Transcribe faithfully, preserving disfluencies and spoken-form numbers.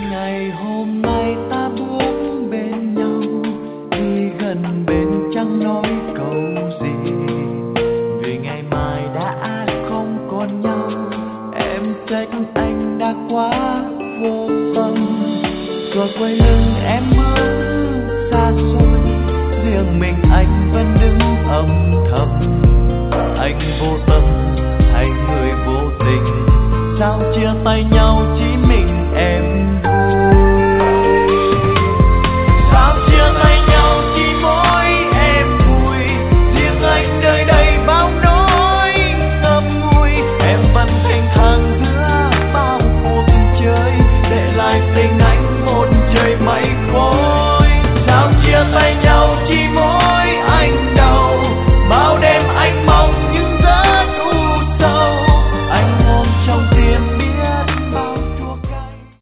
Ngày hôm nay ta bước bên nhau, đi gần bên chẳng nói câu gì, vì ngày mai đã không còn nhau. Em trách anh đã quá vô tâm, rồi quay lưng em bước xa xôi, riêng mình anh vẫn đứng âm thầm. Anh vô tâm hay người vô tình, sao chia tay nhau chỉ mình em